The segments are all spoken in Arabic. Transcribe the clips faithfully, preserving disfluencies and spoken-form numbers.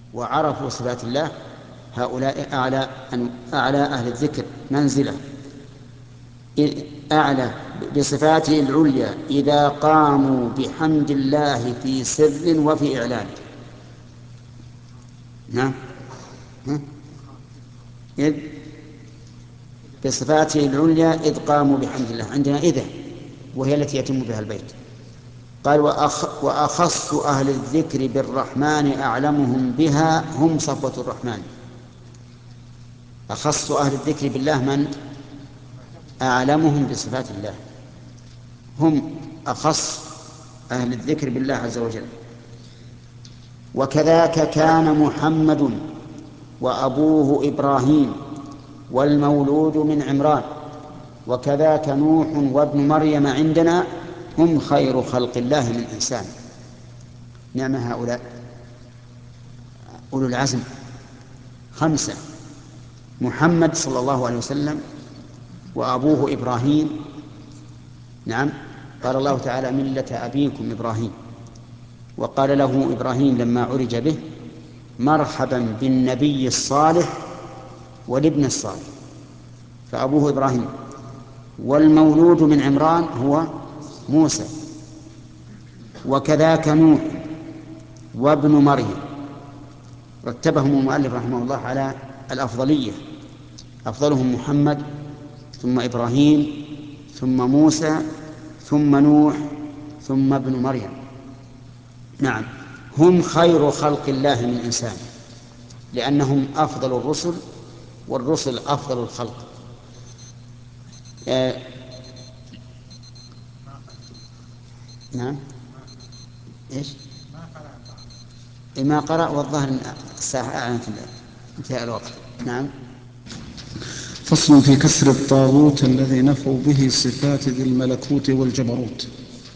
وعرفوا صفات الله هؤلاء أعلى أعلى أهل الذكر منزلة، أعلى بصفاته العليا إذا قاموا بحمد الله في سر وفي إعلان. نعم. إذ بصفاته العليا إذ قاموا بحمد الله، عندنا إذا وهي التي يتم بها البيت. قال وأخ وأخص أهل الذكر بالرحمن أعلمهم بها هم صفوة الرحمن. أخص أهل الذكر بالله من؟ أعلمهم بصفات الله، هم أخص أهل الذكر بالله عز وجل. وكذاك كان محمد وأبوه إبراهيم والمولود من عمران، وكذاك نوح وابن مريم عندنا هم خير خلق الله من إنسان. نعم هؤلاء أولو العزم خمسة: محمد صلى الله عليه وسلم، وأبوه إبراهيم. نعم، قال الله تعالى ملة أبيكم إبراهيم، وقال له إبراهيم لما عرج به مرحبا بالنبي الصالح والابن الصالح، فأبوه إبراهيم. والمولود من عمران هو موسى، وكذاك نوح وابن مريم. رتبهم المؤلف رحمه الله على الأفضلية، أفضلهم محمد ثم إبراهيم ثم موسى ثم نوح ثم ابن مريم. نعم، هم خير خلق الله من إنسان، لأنهم أفضل الرسل، والرسل أفضل الخلق. آه نعم. إيش؟ ما قرأ، والظاهر الساعة أعلنت انتهاء الوقت. نعم. فصل في كسر الطاغوت الذي نفوا به صفات ذي الملكوت والجبروت.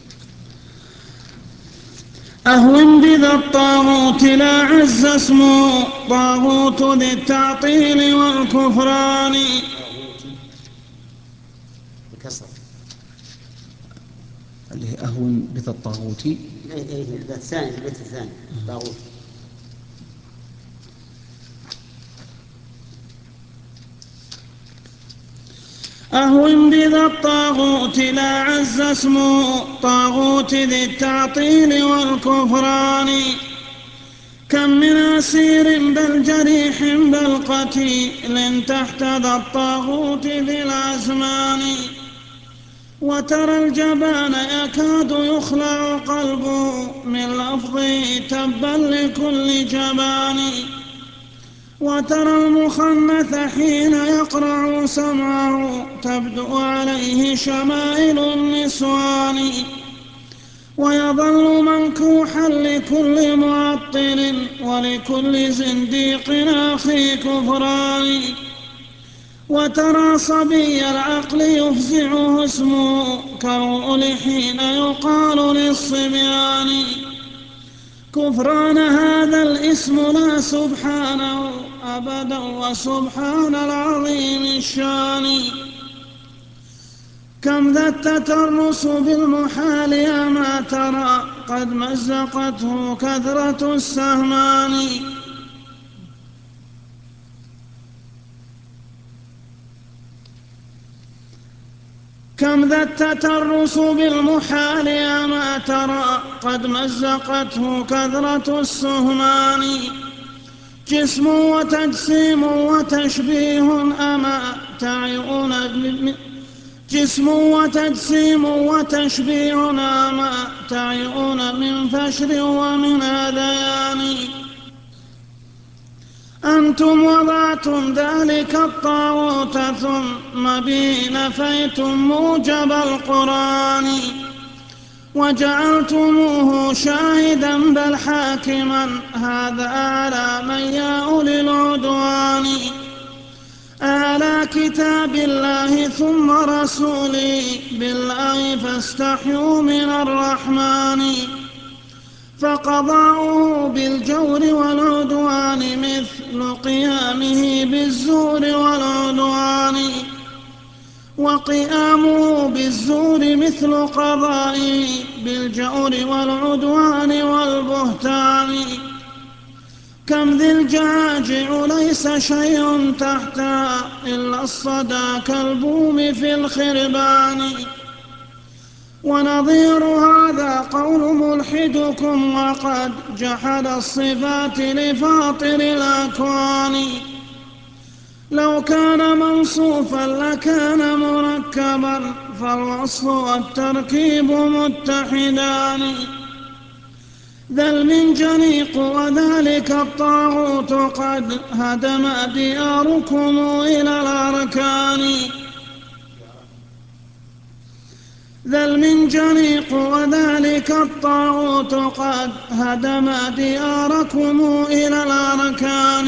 أهون بذا الطاغوت لا عز اسمه طاغوت ذي التعطيل والكفران. بكسر اللي هي أهون بذا الطاغوت. الثاني البيت الثاني طاغوت. أهون بذا الطاغوت لا عز اسمه طاغوت ذي التعطيل والكفران. كم من أسير بل جريح بل قتيل تحت ذا الطاغوت ذي الأزمان. وترى الجبان يكاد يخلع قلبه من لفظه تبا لكل جبان. وترى المخنث حين يقرع سمعه تبدو عليه شمائل النسوان. ويظل منكوحا لكل معطل ولكل زنديق أخي كفران. وترى صبي العقل يفزعه اسمه كالرؤل حين يقال للصبيان. كفران هذا الاسم لا سبحانه أبدا وسبحان العظيم الشان. كم ذا التترس بالمحال يا ما ترى قد مزقته كثرة السهمان. كم ذا التترس بالمحال يا ما ترى قد مزقته كثرة السهمان. جسم وتجسيم وتشبيه أما تعيون جسم وتجسيم وتشبيه أما تعيون من فشر ومن هذيان. أنتم وضعتم ذلك الطاغوت ثم بي نفيتم موجب القرآن. وجعلتموه شاهدا بل حاكما هذا على من يا أولي العدوان. على كتاب الله ثم رسولي بالله فاستحيوا من الرحمن. فقضاؤه بالجور والعدوان مثل قيامه بالزور والعدوان. وقيامه بالزور مثل قضائه بالجور والعدوان والبهتان. كم ذي الجعاجع ليس شيء تحتها إلا الصدى كالبوم في الخربان. ونظير هذا قول ملحدكم وقد جحد الصفات لفاطر الأكوان. لو كان موصوفا لكان مركبا فالوصف والتركيب متحدان. ذا المنجنيق وذلك الطاغوت قد هدم دياركم إلى الأركان. ذا المنجنيق وذلك الطاغوت قد هدم دياركم إلى الأركان.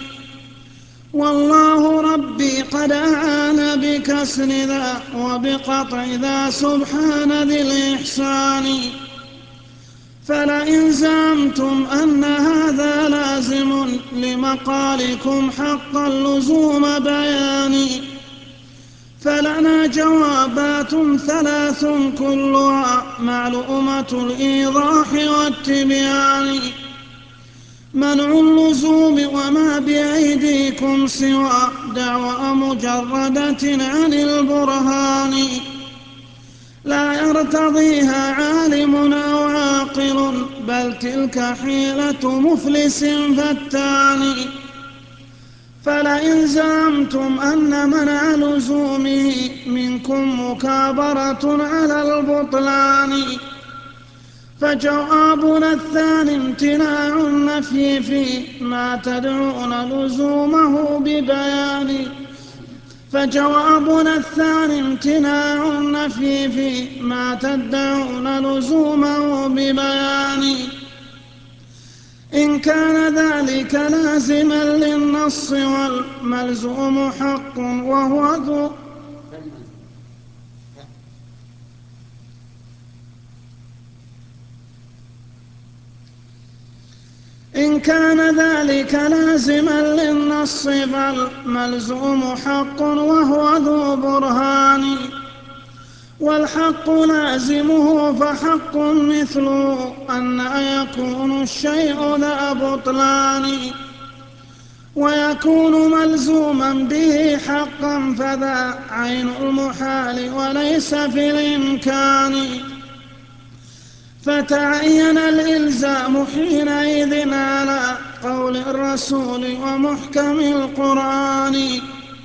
والله ربي قد أعان بكسر ذا وبقطع ذا سبحان ذي الإحسان. فلئن زعمتم أن هذا لازم لمقالكم حق اللزوم بياني فلنا جوابات ثلاث كلها معلومة الإيضاح والتبيان. منع اللزوم وما بأيديكم سوى دعوى مجردة عن البرهان لا يرتضيها عالم أو عاقل بل تلك حيلة مفلس فتان. فلئن زعمتم أن منع لزومه منكم مكابرة على البطلان فجوابنا الثاني امتناع النفي فيما تدعون لزومه ببيان. فجوابنا الثاني امتناع النفي فيما تدعون لزومه ببيان. إن كان ذلك لازما للنص والملزوم حق وهو ذو إن كان ذلك لازما للنص فالملزوم حق وهو ذو برهان. والحق لازمه فحق مثله أن يكون الشيء ذا بطلان ويكون ملزوما به حقا فذا عين المحال وليس في الإمكان. فتعين الإلزام حينئذ على قول الرسول ومحكم القرآن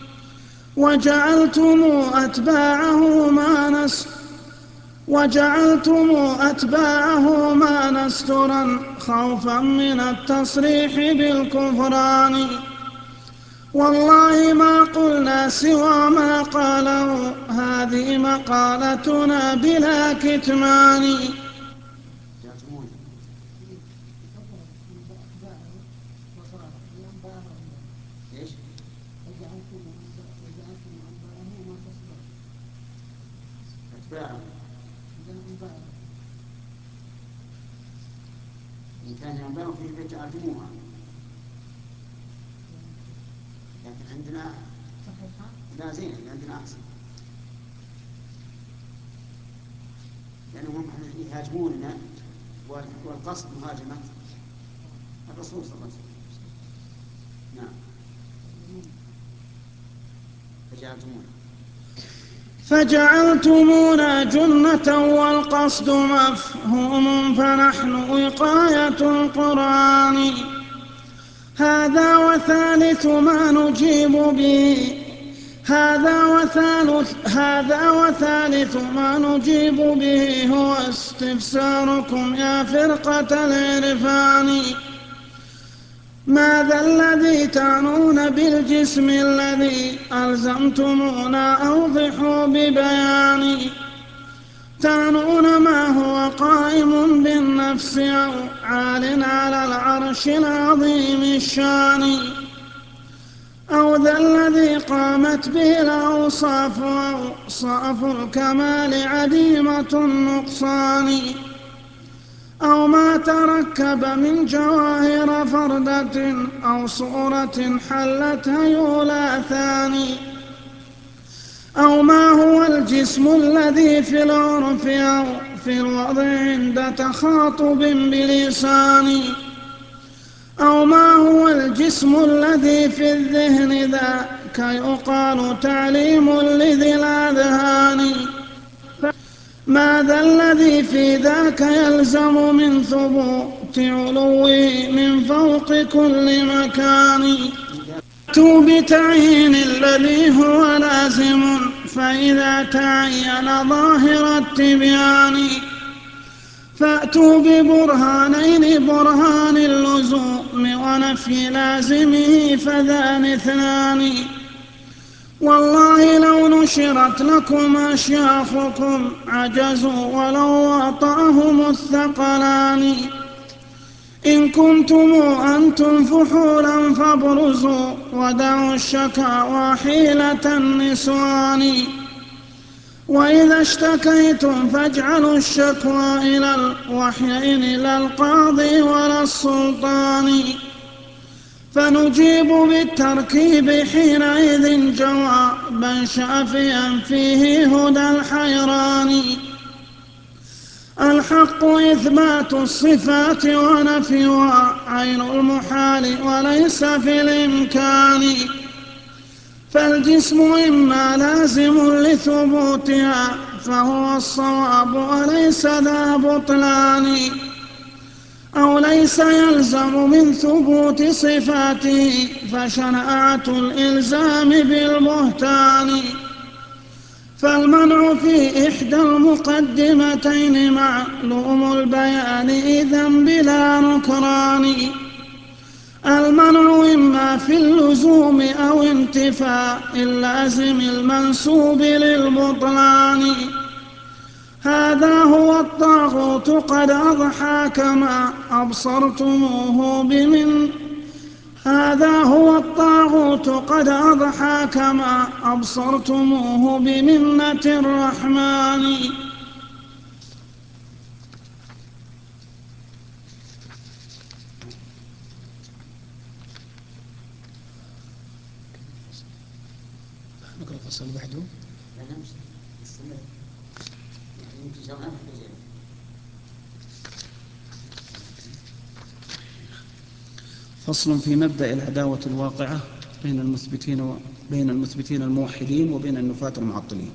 وجعلتم أتباعه ما نس وجعلتم أتباعه ما نسترا خوفا من التصريح بالكفران. والله ما قلنا سوى ما قاله هذه مقالتنا بلا كتمان. إن كان ينبغي فيه فتعلموها لكن عندنا لا زين عندنا أحسن لأنهم يهاجموننا والقصد مهاجمة الرسول صلى الله عليه وسلم. نعم فجعلتمونا فجعلتمونا جنة والقصد مفهوم فنحن وقاية القرآن. هذا وثالث ما نجيب به هذا وثالث هذا وثالث ما نجيب به هو استفساركم يا فرقة العرفان. ماذا الذي تعنون بالجسم الذي ألزمتمونا أوضحوا ببيان. تعنون ما هو قائم بالنفس أو عال على العرش العظيم الشان أو ذا الذي قامت به الأوصاف أوصاف الكمال عديمة النقصان أو ما تركب من جواهر فردة أو صورة حلت هيولا ثاني أو ما هو الجسم الذي في العرف أو في الوضع عند تخاطب بلسان أو ما هو والجسم الذي في الذهن ذاك يقال تعليم لذي الأذهان. ماذا الذي في ذاك يلزم من ثبوت علوه من فوق كل مكان؟ فأتوا بتعيين الذي هو لازم فإذا تعين ظاهر التبيان. فأتوا ببرهانين برهان اللزوم ونفي لازمه فذان اثنان. والله لو نشرت لكم أشياخكم عجزوا ولو وطأهم الثقلان. إن كنتم أنتم فحولا فابرزوا ودعوا الشكاوى حيلة النسوان. وإذا اشتكيتم فاجعلوا الشكوى إلى الوحيين لا القاضي ولا السلطان. فنجيب بالتركيب حينئذ جوابا شافيا فيه هدى الحيران. الحق إثبات الصفات ونفيها عين المحال وليس في الإمكان. فالجسم إما لازم لثبوتها فهو الصواب وليس ذا بطلان. أو ليس يلزم من ثبوت صفاته فشناعة الإلزام بالبهتان. فالمنع في إحدى المقدمتين معلوم البيان إذن بلا نكران. المنع إما في اللزوم أو انتفاء اللازم المنسوب للبطلان. هذا هو الطاغوت قد أضحى كما أبصرتموه بمن هذا هو الطاغوت قد أضحى كما أبصرتموه بمنة الرحمن. نقرأ الفصل اللي بعده. فصل في مبدأ العداوة الواقعة بين المثبتين وبين المثبتين الموحدين وبين النفاة المعطلين.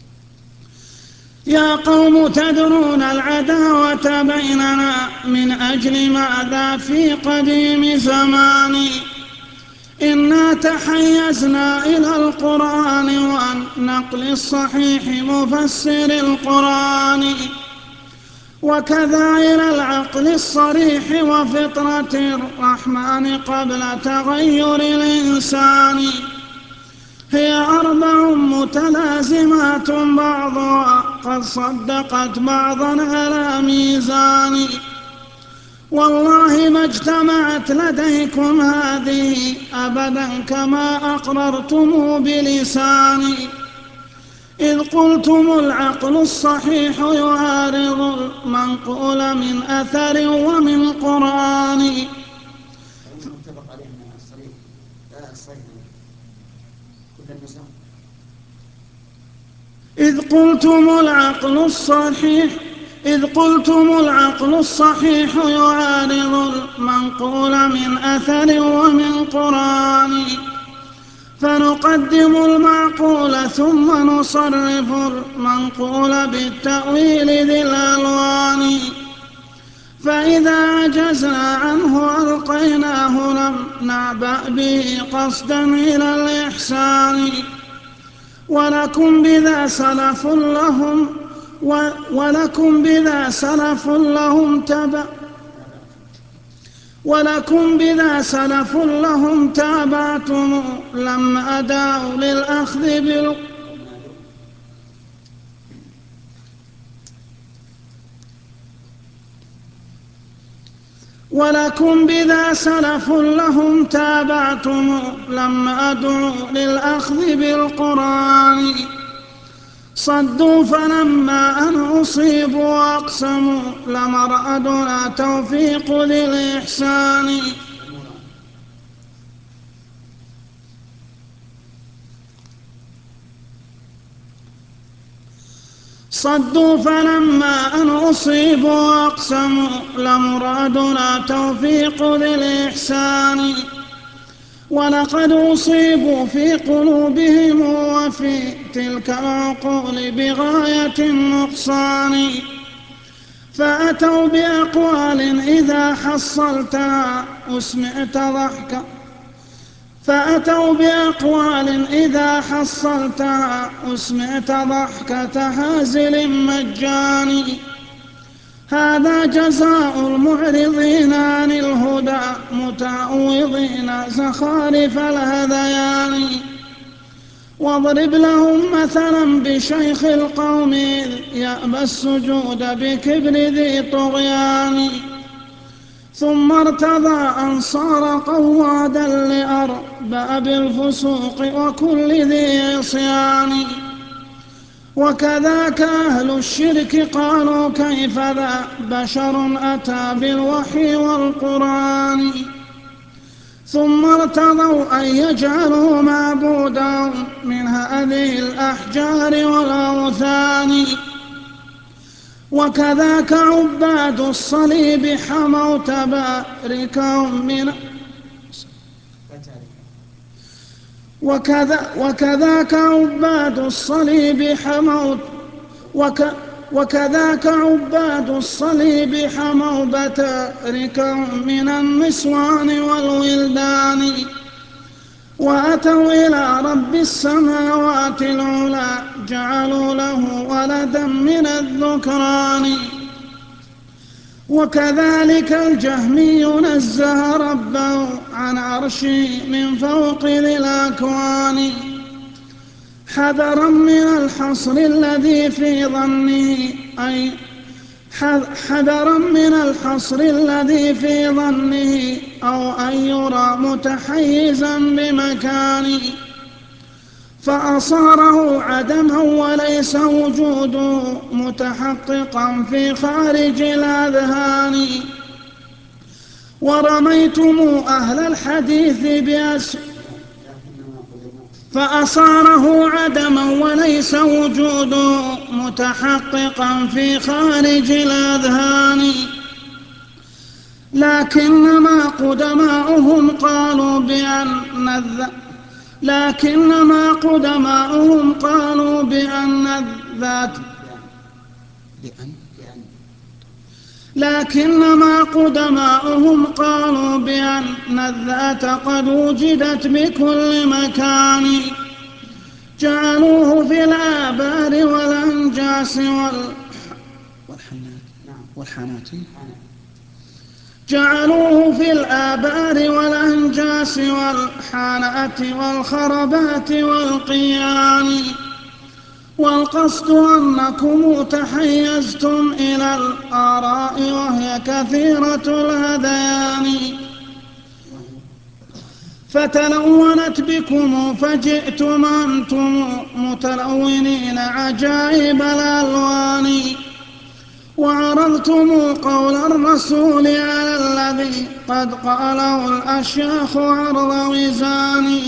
يا قوم تدرون العداوة بيننا من أجل ماذا في قديم زمان؟ إنا تحيزنا إلى القرآن والنقل الصحيح مفسر القرآن وكذا إلى العقل الصريح وفطرة الرحمن قبل تغير الإنسان. هي أربع متلازمات بعضها قد صدقت بعضا على ميزان. والله ما اجتمعت لديكم هذه أبدا كما أقررتم بلساني إذ قلتم العقل الصحيح يعارض المنقول من أثر ومن قرآن. إذ قلتم العقل الصحيح إذ قلتم العقل الصحيح يعارض المنقول من أثر ومن قرآن. فنقدم المعقول ثم نصرف المنقول بالتأويل ذي الألوان. فإذا عجزنا عنه ألقيناه لم نعبأ به قصدا إلى الإحسان. ولكم بذا سلف لهم ولكم بذا سلف لهم تبع ولكم بذا سلف لهم تابعتم لما أداوا للأخذ بال ولكم بذا سلف لهم تابعتم لما أدعوا للأخذ بالقرآن. صدوا فلما أن أصيبوا وأقسموا لمرأدنا توفيق ذي الإحسان. صدوا فلما أن أصيبوا وأقسموا لمرادنا توفيق ذي الإحسان. ولقد أصيبوا في قلوبهم وفي تلك العقول بغاية النقصان، فأتوا بأقوال إذا حصلتها أسمعت ضحكا فأتوا بأقوال إذا حصلتها أسمعت ضحكة هازل مجاني. هذا جزاء المعرضين عن الهدى متعوضين زخارف الهذيان. واضرب لهم مثلا بشيخ القوم إذ يأبى السجود بكبر ذي طغيان، ثم ارتضى أن صار قوادا لأرباب الفسوق وكل ذي عصيان. وكذاك أهل الشرك قالوا كيف ذا بشر أتى بالوحي والقرآن، ثم ارتضوا أن يجعلوا معبودا من هذه الأحجار والأوثان. وكذاك عباد الصليب حموا تباركهم من وكذا وكذاك عباد الصليب حموا وك وكذاك عباد الصليب حموا بتاركهم من النسوان والولدان. وأتوا إلى رب السماوات العلى جعلوا له ولدا من الذكران. وكذلك الجهمي نزه ربه عن عرشه من فوق ذي الأكوان، حذرا من الحصر الذي في ظنه أي حذرا من الحصر الذي في ظنه أو أن يرى متحيزا بمكان، فأصاره عدما وليس وجوده متحققا في خارج الأذهان. ورميتم أهل الحديث بأس فأصاره عدما وليس وجوده متحققا في خارج الأذهان. لكنما قدماؤهم قالوا بأن الذ... لكنما قدماؤهم قالوا بأن الذات لكنما قدماؤهم قالوا بأن الذات قد وجدت بكل مكان، جعلوه في الآبار والأنجاس والحانات جعلوه في الآبار والأنجاس والحانات والخربات والقيان. والقصد أنكم تحيزتم إلى الآراء وهي كثيرة الهذيان، فتلونت بكم فجئتم أنتم متلونين عجائب الألوان. وعرضتم قول الرسول على الذي قد قاله الأشياخ عرض وزان،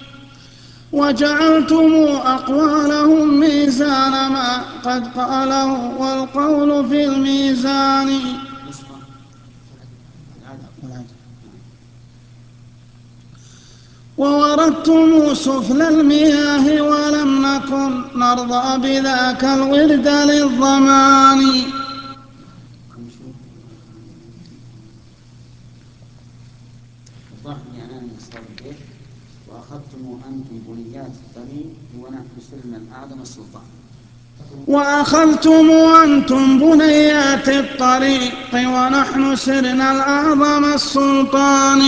وجعلتم أقوالهم ميزان ما قد قاله والقول في الميزان. ووردتم سفل المياه ولم نكن نرضى بذاك الورد للضمان. وأخذتم أنتم بنيات الطريق ونحن سرنا الأعظم السلطان. وأخذتم أنتم بنيات الطريق ونحن سرنا الأعظم السلطان.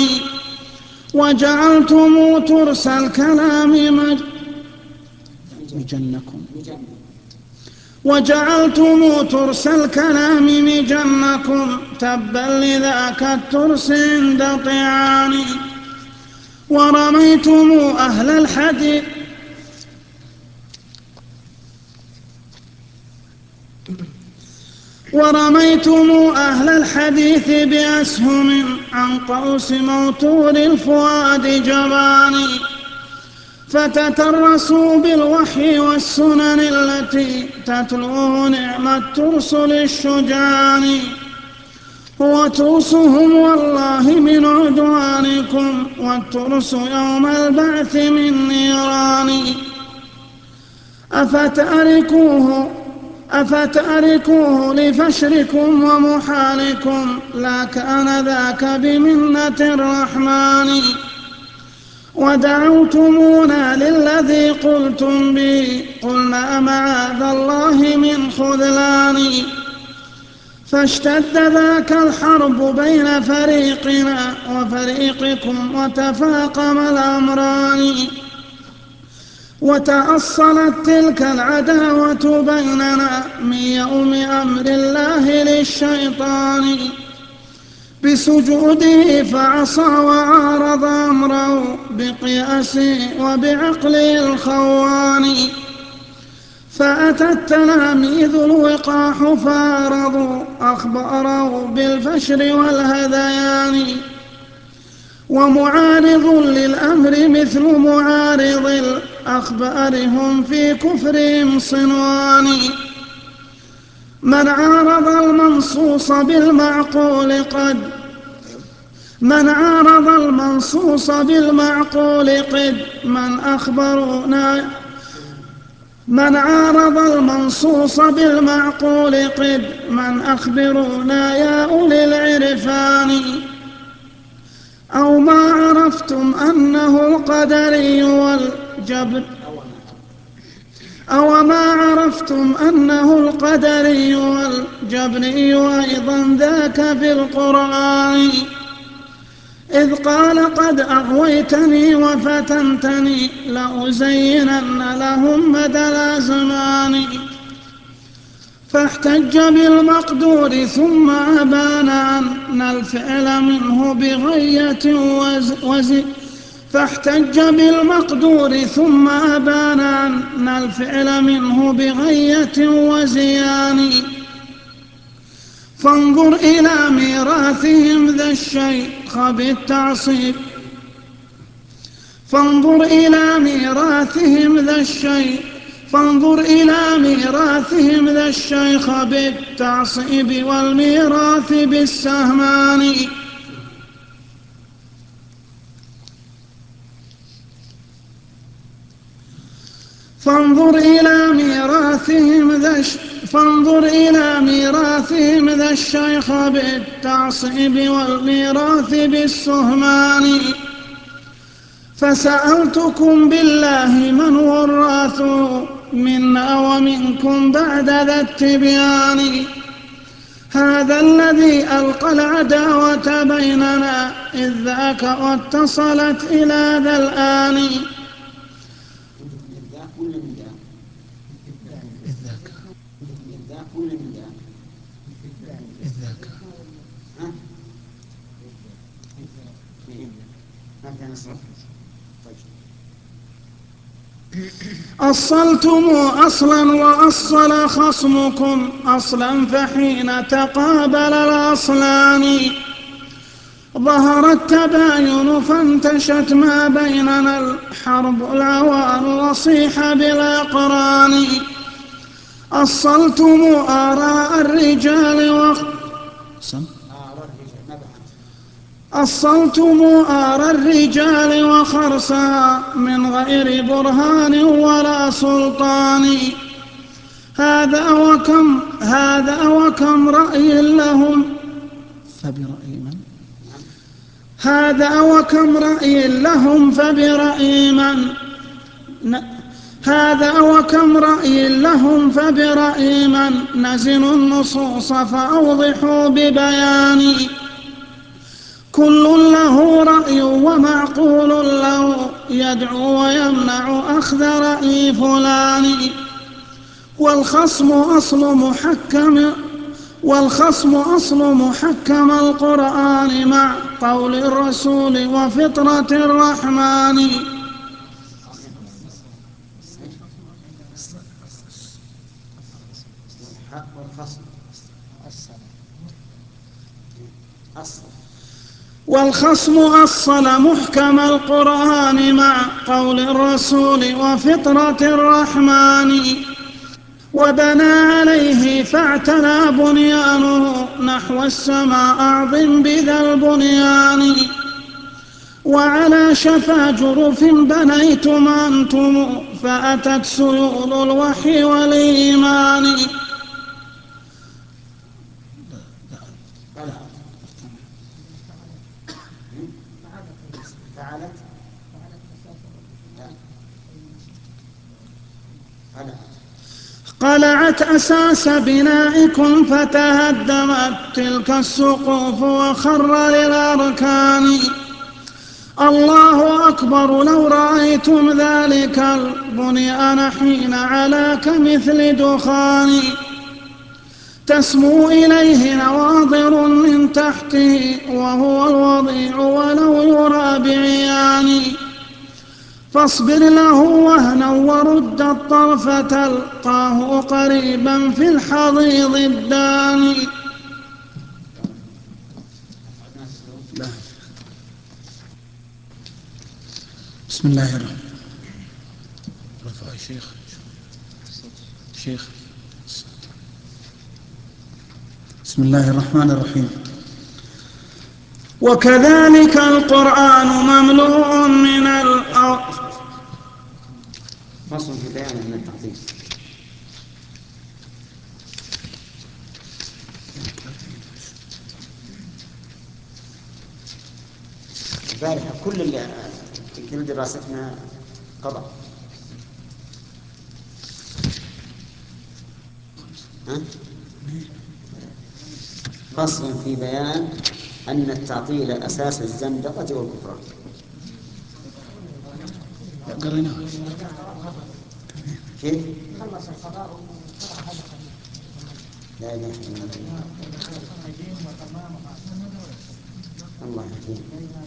وجعلتم ترس الكلام مجنكم وجعلتم ترس الكلام مجنكم تبا لذاك الترس عند طعان. ورميتم أهل الحديث ورميتم أهل الحديث بأسهم عن قوس موتور الفؤاد جبان. فتترسوا بالوحي والسنن التي تتلوه نعم الترس للشجعان. هو ترسهم والله من عدوانكم منكم والترس يوم البعث من نيران أفتأركوه أفتأركوه لفشركم ومحالكم لا كان ذاك بمنة الرحمن ودعوتمونا للذي قلتم به قلنا معاذ الله من خذلان فاشتد ذاك الحرب بين فريقنا وفريقكم وتفاقم الأمران وتأصلت تلك العداوة بيننا من يوم أمر الله للشيطان بسجوده فعصى وعارض أمره بقياسه وبعقله الخوان فأتى التلاميذ الوقاح فارضوا أخباره بالفشر والهذيان ومعارض للأمر مثل معارض الأخبار هم في كفرهم صنوان من عارض المنصوص بالمعقول قد من عارض المنصوص بالمعقول قد من أخبرنا من عارض المنصوص بالمعقول قد من أخبرونا يا أولي العرفان أو ما عرفتم أنه القدري والجبر أو ما عرفتم أنه القدري والجبري أيضا ذاك في القرآن إذ قال قد أغويتني وفتنتني لأزينن لهم مدى الأزمان فاحتج بالمقدور ثم أبان أن الفعل منه بغية وزي فاحتج بالمقدور ثم أبان أن الفعل منه بغية وزيان فانظر إلى ميراثهم ذا الشيخ بالتعصيب فانظر إلى ميراثهم ذا الشيخ فانظر إلى ميراثهم ذا الشيخ بالتعصيب والميراث بالسهمان فانظر إلى ميراثهم ذا فانظر إلى ميراثهم ذا الشيخ بالتعصيب والميراث بالسهمان فسألتكم بالله من وراث منا ومنكم بعد ذا التبيان هذا الذي ألقى العداوة بيننا إذ ذاك واتصلت إلى ذا الآن أصلتم أصلا وأصل خصمكم أصلا فحين تقابل الأصلان ظهر التباين فانتشت ما بيننا الحرب العوان وصيح بالأقران أصلتم آراء الرجال وخ أصلتم آراء الرجال وخرسها من غير برهان ولا سلطان هذا وكم هذا وكم رأي لهم فبرأي من هذا وكم رأي لهم فبرأي من هذا وكم رأي لهم فبرأي من نزلوا النصوص فأوضحوا ببيان كل له رأي ومعقول له يدعو ويمنع أخذ رأي فلان والخصم أصل محكم والخصم أصل محكم القرآن مع قول الرسول وفطرة الرحمن والخصم أصل محكم القرآن مع قول الرسول وفطرة الرحمن وبنى عليه فاعتلى بنيانه نحو السماء أعظم بذا البنيان وعلى شفا جرف بنيتم أنتم فأتت سيول الوحي والإيمان. قلعت أساس بنائكم فتهدمت تلك السقوف وخر للأركان. الله أكبر لو رأيتم ذلك البنيان حين علا كمثل دخان تسمو إليه نواظر من تحته وهو الوضيع ولو يرى بعيان. فاصبر له وهنا ورد الطرف تلقاه قريبا في الحضيض الداني. بسم الله الرحمن الرحيم. شيخ شيخ بسم الله الرحمن الرحيم. وكذلك القرآن مملوء من الأرض. فصل في بيان من التعظيم. البارحة كل اللي كل دراستنا قضاء. فصل في بيان أن التعطيل أساس الزندقة والكفران. قريناه كيف؟ لا إله إلا الله. الله يهديك.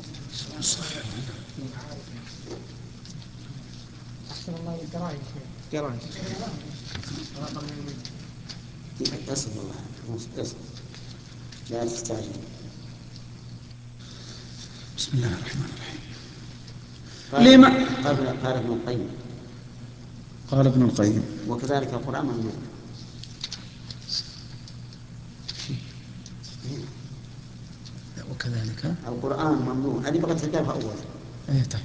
أحسن الله القراءة قراءة أصبر الله أصبر لا تستعجل. بسم الله الرحمن الرحيم. لما قال قال ابن القيم قال ابن القيم وكذلك القرآن ممنوع. وكذلك القرآن ممنوع. هذه بقت تجابها أول. أيه طيب.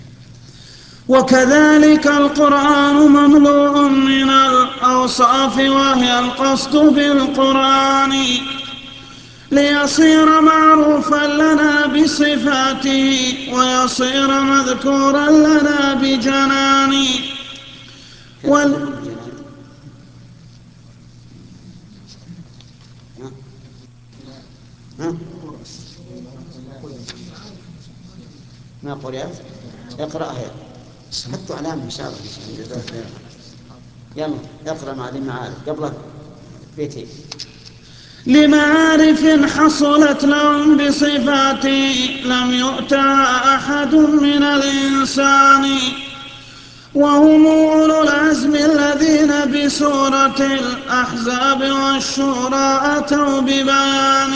وكذلك القرآن مملوء من الأوصاف وهي القصد بالقرآن ليصير معروفا لنا بصفاته ويصير مذكورا لنا بجنان. وال... ما قرأت اقرأها حطوا علامة إن شاء الله. يلا اقرأ مع المعارف قبل بيتين. لمعارف حصلت لهم بصفاته لم يؤتها أحد من الإنسان وهم أولو العزم الذين بسورة الأحزاب والشورى أتوا ببيان.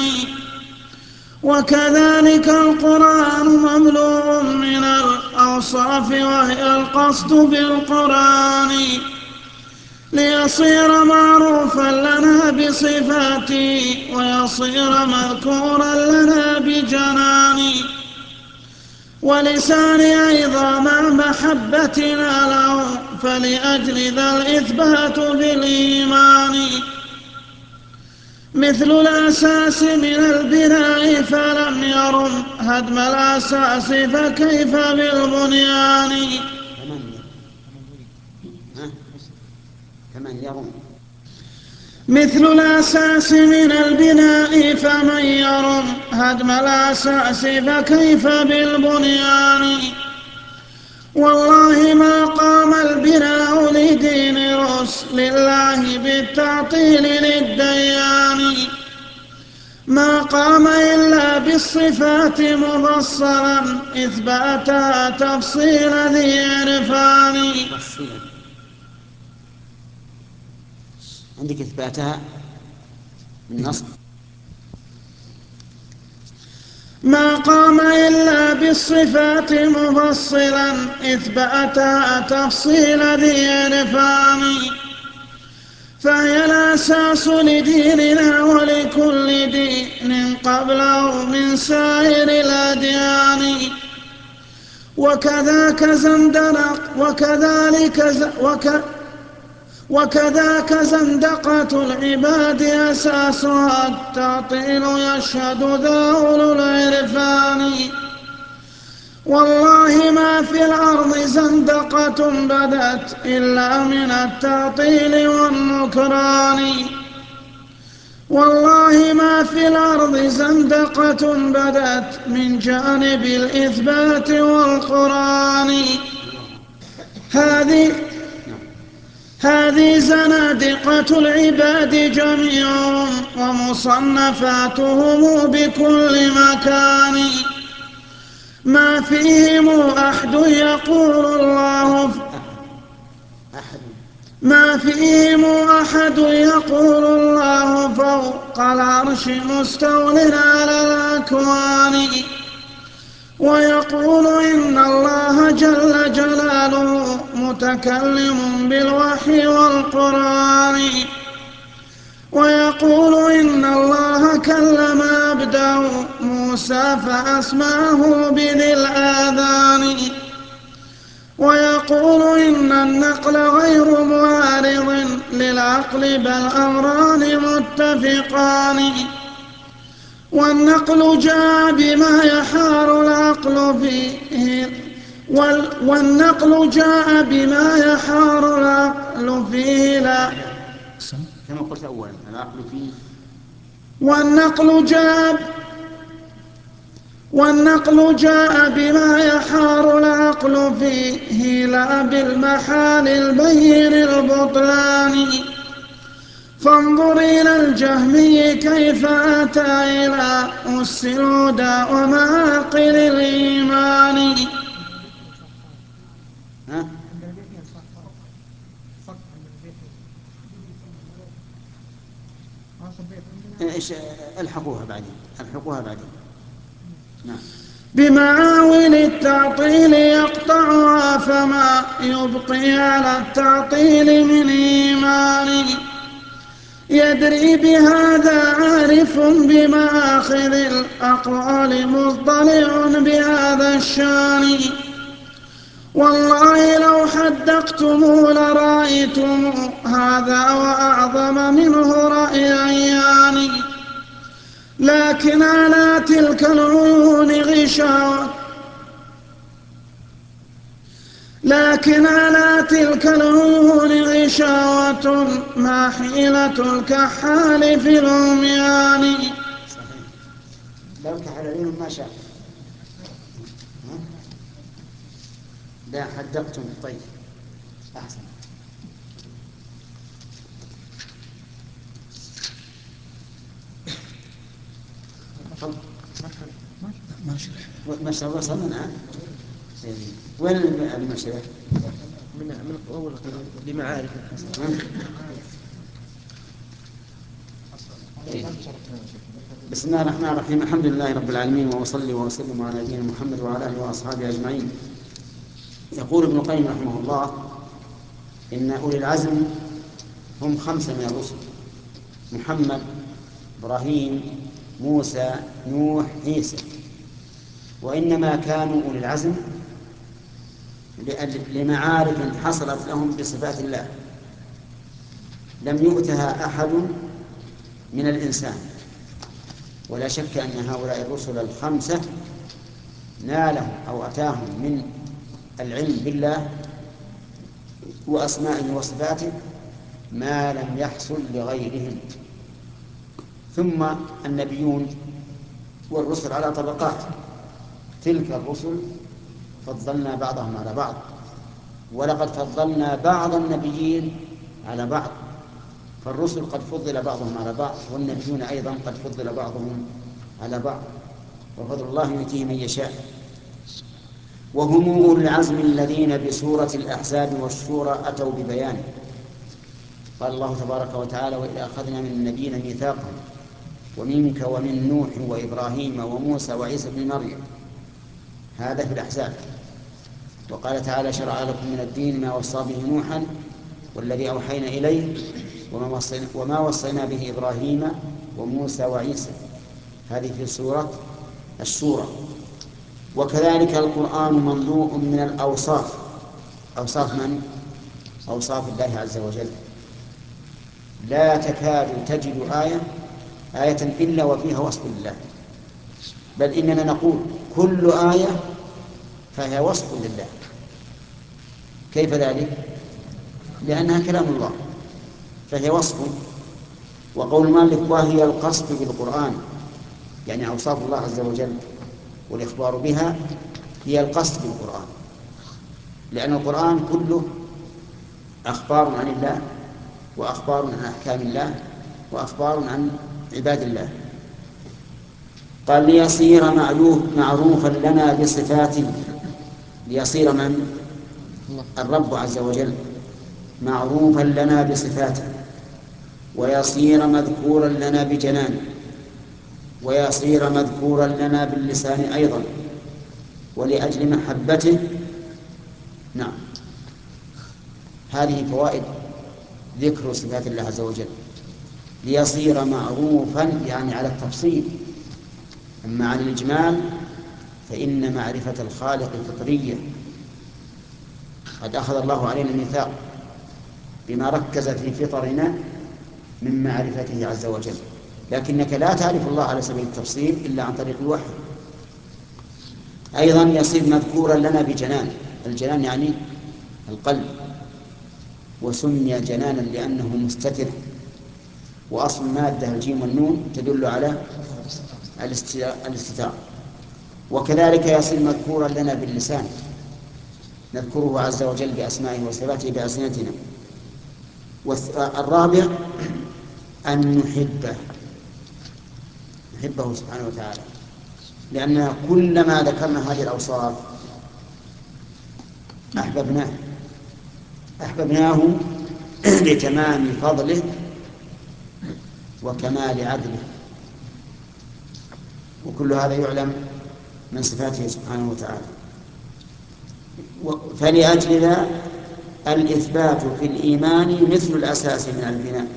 وكذلك القرآن مملوء من الأوصاف وهي القصد بالقرآن ليصير معروفا لنا بصفاته ويصير مذكورا لنا بجنان. ولسان أيضا مع محبتنا له فلأجل ذا الإثبات بالإيمان مثل الأساس من البناء فلم يرم هدم الأساس فكيف بالبنيان. كمن يرم مثل الأساس من البناء فمن يرم هدم الأساس فكيف بالبنيان. والله ما قام البناء لدين رسل الله بالتعطيل للديان ما قام إلا بالصفات مفصلا إثباتها تفصيل ذي عرفان. عندك إثباتها من نص ما قام إلا بالصفات مفصلا إثباتها تفصيل ذي عرفان فهي الأساس لديننا ولكل دين قبله من سائر الأديان وكذاك زندنق وكذلك ز وك وكذاك زندقة العباد أساسها التعطيل يشهد ذا أولو العرفان. والله ما في الأرض زندقة بدت إلا من التعطيل والنكران. والله ما في الأرض زندقة بدت من جانب الإثبات والقرآن. هذه هذه زنادقة العباد جميعهم ومصنفاتهم بكل مكان. ما فيهم أحد يقول الله ما فيهم أحد يقول الله فوق العرش مستول على الأكوان. ويقول إن الله جل جلاله متكلم بالوحي والقرآن. ويقول إن الله كلم عبده موسى فأسمعه بذي الآذان. ويقول إن النقل غير معارض للعقل بل أمران متفقان. والنقل جاء بما يحار العقل فيه والنقل جاء بما يحار العقل فيه لا كما قلت أولا العقل فيه والنقل جاء والنقل جاء بما يحار العقل فيه لا بالمحال البين البطلان. فانظر إلى الجهمي كيف أتى إلى أس الهدى ومعاقل الإيمان. ها؟ إيش الحقوها بعدين الحقوها بعدين. نعم. بمعاول التعطيل يقطعها فما يبقي على التعطيل من إيمان. يدري بهذا عارف بمآخذ الأقوال مطلع بهذا الشان. والله لو حدقتم لرأيتم هذا وأعظم منه رأيان. لكن على تلك العيون غشاوة لكن على تلك العيون غشاوة ما حيلة الكحال في العميان. لو كحل العيون ما شاء. لا حدقتم. طيب أحسن. ما شرح ما شاء الله صلنا. وين المشرح؟ من من أول لمعارف بسم الله الرحمن الرحيم. الحمد لله رب العالمين وأصلي وأسلم على نبينا محمد وعلى آله وأصحابه أجمعين. يقول ابن القيم رحمه الله إن أولي العزم هم خمسة من الرسل: محمد، إبراهيم، موسى، نوح، عيسى. وإنما كانوا أولي العزم لمعارف حصلت لهم بصفات الله لم يؤتها أحد من الإنسان. ولا شك أن هؤلاء الرسل الخمسة نالهم أو أتاهم من العلم بالله وأسمائه وصفاته ما لم يحصل لغيرهم. ثم النبيون والرسل على طبقات. تلك الرسل فضلنا بعضهم على بعض، ولقد فضلنا بعض النبيين على بعض. فالرسل قد فضل بعضهم على بعض، والنبيون أيضا قد فضل بعضهم على بعض، وفضل الله يؤتيه من يشاء. وهم أولو العزم الذين بسورة الأحزاب والشورى أتوا ببيانه. قال الله تبارك وتعالى: وإذا أخذنا من النبيين ميثاقهم ومنك ومن نوح وإبراهيم وموسى وعيسى بن مريم. هذا في الأحزاب. وقال تعالى: شرع لكم من الدين ما وصى به نوحا والذي أوحينا إليه وما وصينا به إبراهيم وموسى وعيسى. هذه في سورة الشورى. وكذلك القرآن مملوء من الأوصاف. أوصاف من؟ أوصاف الله عز وجل. لا تكاد تجد آية آية إلا وفيها وصف لله، بل إننا نقول كل آية فهي وصف لله. كيف ذلك؟ لأنها كلام الله فهي وصف. وقول مالك وهي القصد بالقرآن، يعني أوصاف الله عز وجل والإخبار بها هي القصد بالقرآن، لأن القرآن كله أخبار عن الله وأخبار عن أحكام الله وأخبار عن عباد الله. قال ليصير معروفا لنا بصفاته. ليصير من؟ الرب عز وجل معروفا لنا بصفاته، ويصير مذكورا لنا بجنانه، ويصير مذكورا لنا باللسان أيضا، ولأجل محبته. نعم، هذه فوائد ذكر صفات الله عز وجل. ليصير معروفا يعني على التفصيل، أما على الإجمال فإن معرفة الخالق فطرية. قد أخذ الله علينا الميثاق بما ركز في فطرنا من معرفته عز وجل، لكنك لا تعرف الله على سبيل التفصيل إلا عن طريق الوحي. أيضا يصير مذكورا لنا بجنان. الجنان يعني القلب، وسمي جنانا لأنه مستتر، وأصل المادة الجيم والنون تدل على الاستتار. وكذلك يصير مذكورا لنا باللسان، نذكره عز وجل بأسمائه وصفاته بألسنتنا. والرابع أن نحبه نحبه سبحانه وتعالى، لأن كلما ذكرنا هذه الأوصاف أحببناه أحببناه لتمام فضله وكمال عدله، وكل هذا يعلم من صفاته سبحانه وتعالى. فلأجل ذا الإثبات في الإيمان مثل الأساس من البناء،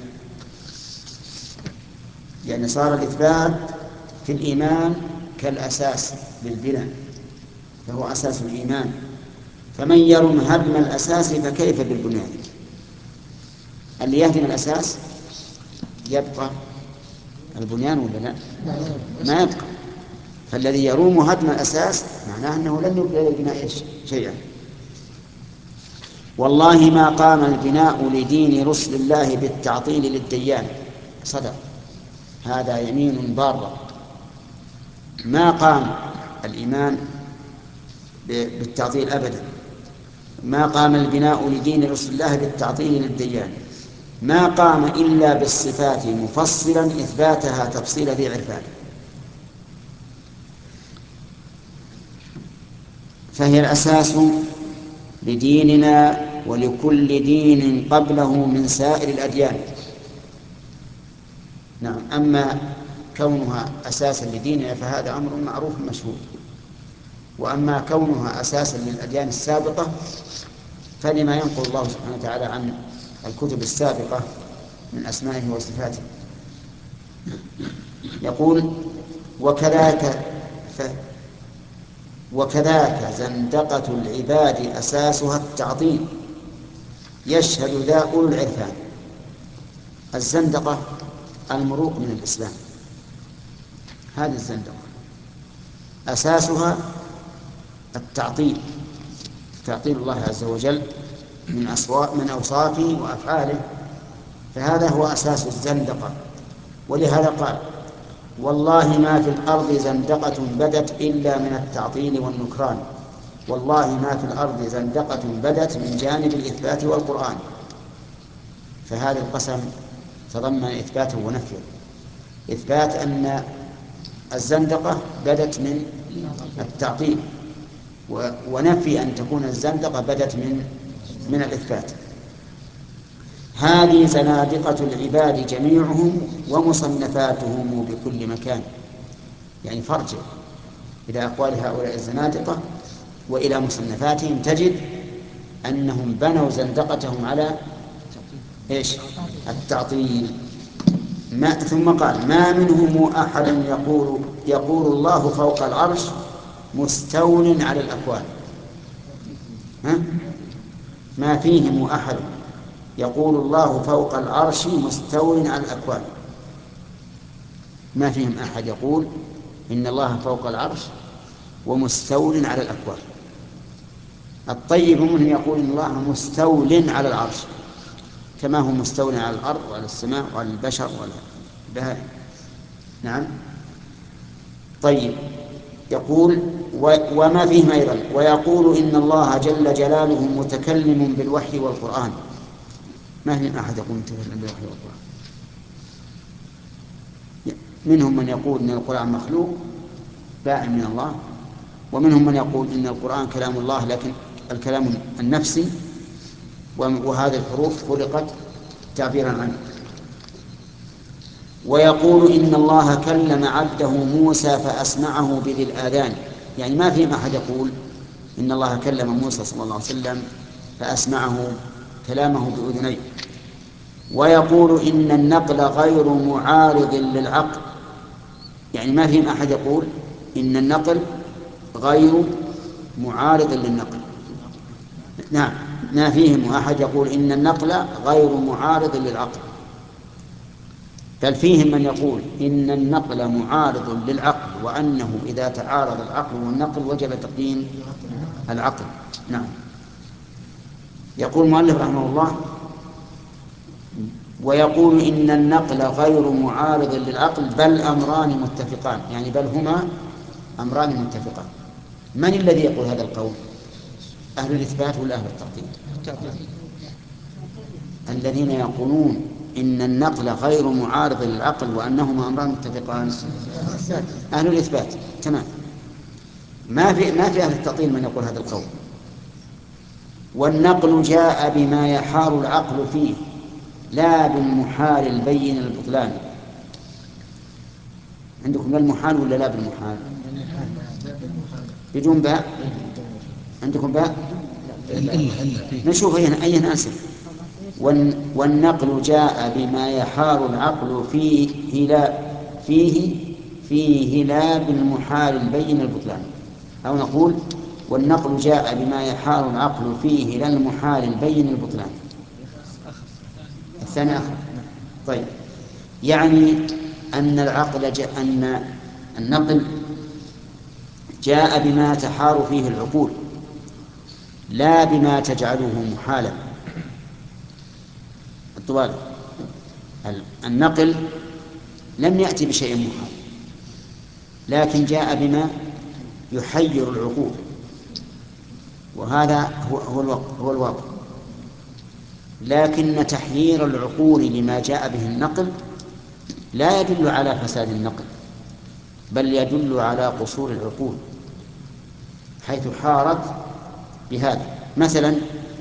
يعني صار الإثبات في الإيمان كالأساس للبناء، فهو أساس الإيمان. فمن يرم هدم الأساس فكيف بالبنيان؟ اللي يهدم الأساس يبقى البنيان ولا لا؟ ما يبقى. فالذي يروم هدم الأساس معناه أنه لن يبقى للبناء شيئا. والله ما قام البناء لدين رسل الله بالتعطيل للديان. صدق، هذا يمين بارة. ما قام الإيمان بالتعطيل أبدا. ما قام البناء لدين رسل الله بالتعطيل للديان، ما قام إلا بالصفات مفصلا إثباتها تفصيل ذي عرفان. فهي الأساس لديننا ولكل دين قبله من سائر الأديان. نعم، أما كونها أساسا لديننا فهذا أمر معروف مشهور، وأما كونها أساسا للأديان السابقة فلما ينقل الله سبحانه وتعالى عن الكتب السابقة من أسمائه وصفاته. يقول وكذاك ف وكذاك زندقة العباد أساسها التعطيل يشهد ذا أولو العرفان. الزندقة المروق من الإسلام، هذه الزندقة أساسها التعطيل، تعطيل الله عز وجل من أصوات من أوصافه وأفعاله، فهذا هو أساس الزندقة. ولهذا قال والله ما في الأرض زندقة بدت إلا من التعطيل والنكران. والله ما في الأرض زندقة بدت من جانب الإثبات والقرآن. فهذا القسم تضمن إثباته ونفيه. إثبات أن الزندقة بدت من التعطيل، ونفي أن تكون الزندقة بدت من من الإثبات. هذه زنادقة العباد جميعهم ومصنفاتهم بكل مكان. يعني فرجع إلى أقوال هؤلاء الزنادقة وإلى مصنفاتهم تجد أنهم بنوا زندقتهم على إيش؟ التعطيل. ما ثم قال ما منهم أحد يقول يقول الله فوق العرش مستول على الأكوان. ها؟ ما فيهم أحد يقول الله فوق العرش مستول على الأكوان. ما فيهم أحد يقول إن الله فوق العرش ومستول على الأكوان. الطيب منهم يقول إن الله مستول على العرش كما هو مستول على الأرض وعلى السماء وعلى البشر وعلى البهائم. نعم. طيب، يقول وما فيهم أيضا ويقول إن الله جل جلاله متكلم بالوحي والقرآن. ما فيهم أحد يقول متكلم بالوحي والقرآن. منهم من يقول إن القرآن مخلوق بائن من الله، ومنهم من يقول إن القرآن كلام الله لكن الكلام النفسي وهذه الحروف خلقت تعبيرا عنه. ويقول إن الله كلم عبده موسى فأسمعه بذي الآذان. يعني ما في أحد يقول إن الله كلم موسى صلى الله عليه وسلم فأسمعه كلامه بأذنيه. ويقول إن النقل غير معارض للعقل. يعني ما في أحد يقول إن النقل غير معارض للنقل. نعم، ما فيهم أحد يقول إن النقل غير معارض للعقل، بل فيهم من يقول إن النقل معارض للعقل، وأنه إذا تعارض العقل والنقل وجب تقديم العقل. نعم. يقول المؤلف رحمه الله ويقول إن النقل غير معارض للعقل بل أمران متفقان. يعني بل هما أمران متفقان. من الذي يقول هذا القول؟ أهل الإثبات ولا أهل التعطيل؟ الذين يقولون إن النقل غير معارض للعقل وأنهما أمران متفقان أهل الإثبات. تمام. ما في ما في أهل التعطيل من يقول هذا القول. والنقل جاء بما يحار العقل فيه لا بالمحال البين البطلان. عندكم بالمحال ولا لا بالمحال؟ بدون باء. عندكم باء؟ نشوف أي ناسب. والنقل جاء بما يحار العقل فيه لا فيه فيه لا بالمحال البين البطلان. أو نقول والنقل جاء بما يحار العقل فيه لا المحال البين البطلان. الثاني آخر. طيب، يعني أن العقل جاء أن النقل جاء بما تحار فيه العقول لا بما تجعله محالا. الطوال النقل لم يأتي بشيء محال، لكن جاء بما يحير العقول، وهذا هو هو الواقع. لكن تحيير العقول لما جاء به النقل لا يدل على فساد النقل، بل يدل على قصور العقول حيث حارت بهذا. مثلا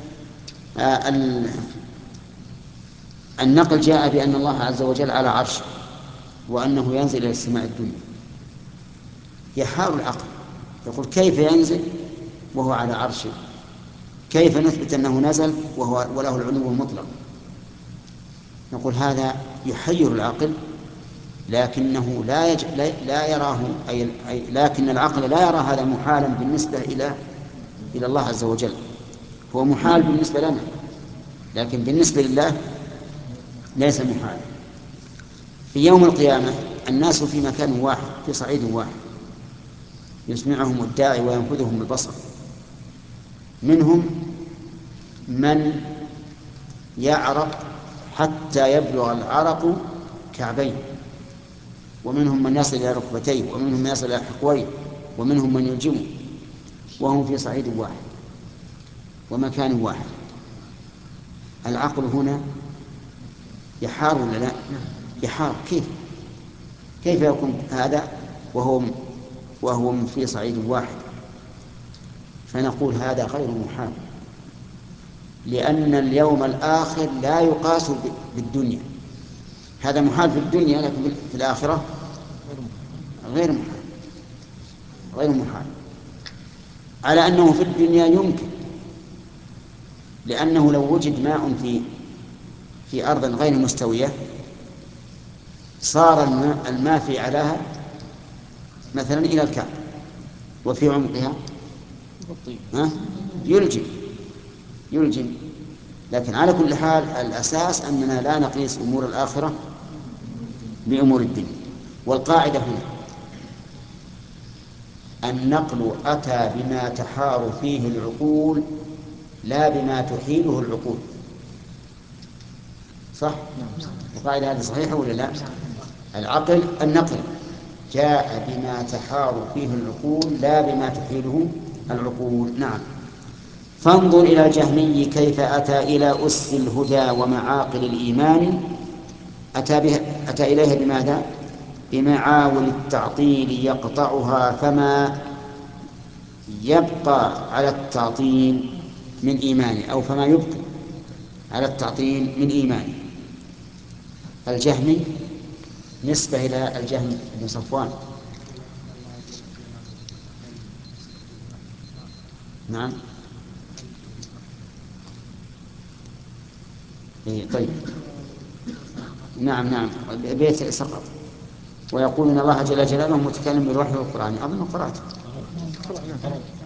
النقل جاء بأن الله عز وجل على عرشه وأنه ينزل إلى السماء الدنيا. يحار العقل، يقول كيف ينزل وهو على عرشه؟ كيف نثبت أنه نزل وهو وله العلو المطلق؟ نقول هذا يحير العقل، لكنه لا, يج... لا يراه أي... أي... لكن العقل لا يرى هذا محالا بالنسبة إلى إلى الله عز وجل. هو محال بالنسبة لنا، لكن بالنسبة لله ليس محال. في يوم القيامة الناس في مكان واحد في صعيد واحد يسمعهم الداعي وينفذهم البصر. منهم من يعرق حتى يبلغ العرق كعبين، ومنهم من يصل إلى ركبتيه، ومنهم من يصل إلى حقويه، ومنهم من يلجمه، وهم في صعيد واحد ومكان واحد. العقل هنا يحار ولا لا؟ يحار. كيف كيف يكون هذا وهو وهو في صعيد واحد؟ فنقول هذا غير محال، لأن اليوم الآخر لا يقاس بالدنيا. هذا محال في الدنيا، لكن في الآخرة غير محال غير محال على أنه في الدنيا يمكن، لأنه لو وجد ماء في في أرض غير مستوية صار الماء, الماء في علاها مثلا إلى الكعب، وفي عمقها ها؟ يلجم يلجم لكن على كل حال الأساس أننا لا نقيس أمور الآخرة بأمور الدنيا. والقاعدة هنا النقل أتى بما تحار فيه العقول لا بما تحيله العقول. صح؟ القاعدة هذه صحيحة ولا لا؟ العقل النقل جاء بما تحار فيه العقول لا بما تحيله العقول. نعم. فانظر إلى الجهمي كيف أتى إلى أس الهدى ومعاقل الإيمان، أتى, بها أتى إليها بماذا؟ بمعاول التعطيل يقطعها، فما يبقى على التعطيل من إيمانه، أو فما يبقى على التعطيل من إيمانه. الجهمي نسبة إلى الجهم بن صفوان. نعم. إيه طيب. نعم نعم بيت سقط. ويقول إن الله جل جلاله متكلم بالوحي والقرآن. أظن قرأته.